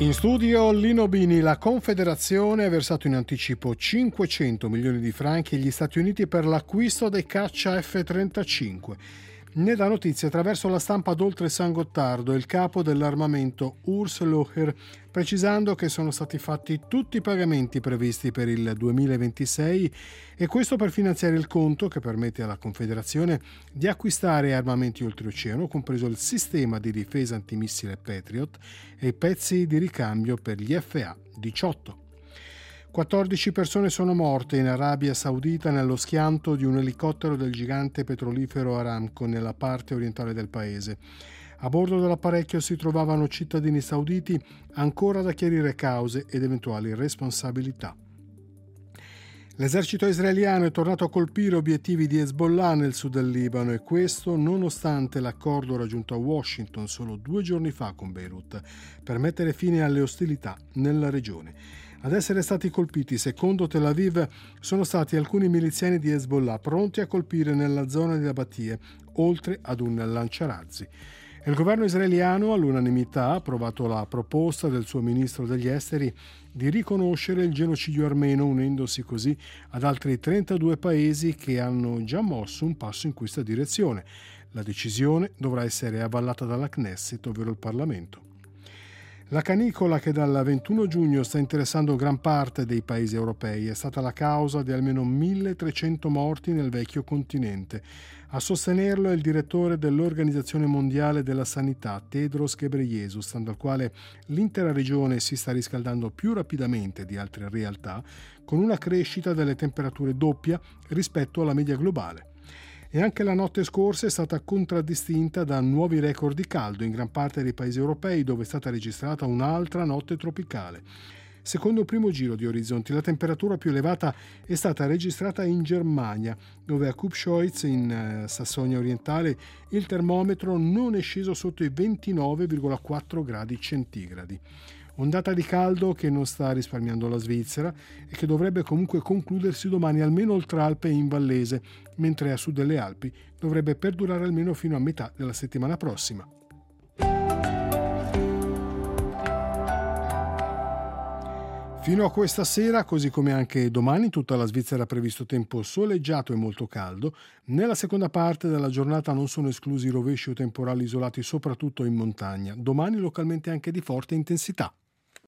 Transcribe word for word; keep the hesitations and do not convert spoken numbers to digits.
In studio Lino Bini. La Confederazione ha versato in anticipo cinquecento milioni di franchi agli Stati Uniti per l'acquisto dei caccia F trentacinque. Ne dà notizia attraverso la stampa d'Oltre San Gottardo il capo dell'armamento Urs Locher, precisando che sono stati fatti tutti i pagamenti previsti per il duemilaventisei e questo per finanziare il conto che permette alla Confederazione di acquistare armamenti oltreoceano, compreso il sistema di difesa antimissile Patriot e i pezzi di ricambio per gli F A diciotto. quattordici persone sono morte in Arabia Saudita nello schianto di un elicottero del gigante petrolifero Aramco nella parte orientale del paese. A bordo dell'apparecchio si trovavano cittadini sauditi, ancora da chiarire cause ed eventuali responsabilità. L'esercito israeliano è tornato a colpire obiettivi di Hezbollah nel sud del Libano e questo nonostante l'accordo raggiunto a Washington solo due giorni fa con Beirut per mettere fine alle ostilità nella regione. Ad essere stati colpiti, secondo Tel Aviv, sono stati alcuni miliziani di Hezbollah pronti a colpire nella zona di Abatie, oltre ad un lanciarazzi. Il governo israeliano all'unanimità ha approvato la proposta del suo ministro degli esteri di riconoscere il genocidio armeno, unendosi così ad altri trentadue paesi che hanno già mosso un passo in questa direzione. La decisione dovrà essere avallata dalla Knesset, ovvero il Parlamento. La canicola che dal ventuno giugno sta interessando gran parte dei paesi europei è stata la causa di almeno milletrecento morti nel vecchio continente. A sostenerlo è il direttore dell'Organizzazione Mondiale della Sanità, Tedros Ghebreyesus, stando al quale l'intera regione si sta riscaldando più rapidamente di altre realtà, con una crescita delle temperature doppia rispetto alla media globale. E anche la notte scorsa è stata contraddistinta da nuovi record di caldo in gran parte dei paesi europei, dove è stata registrata un'altra notte tropicale. Secondo il primo giro di orizzonti, la temperatura più elevata è stata registrata in Germania, dove a Kupschwitz, in Sassonia orientale, il termometro non è sceso sotto i ventinove virgola quattro gradi centigradi. Ondata di caldo che non sta risparmiando la Svizzera e che dovrebbe comunque concludersi domani almeno oltre Alpe e in Vallese, mentre a sud delle Alpi dovrebbe perdurare almeno fino a metà della settimana prossima. Fino a questa sera, così come anche domani, in tutta la Svizzera è previsto tempo soleggiato e molto caldo. Nella seconda parte della giornata non sono esclusi rovesci o temporali isolati, soprattutto in montagna. Domani localmente anche di forte intensità.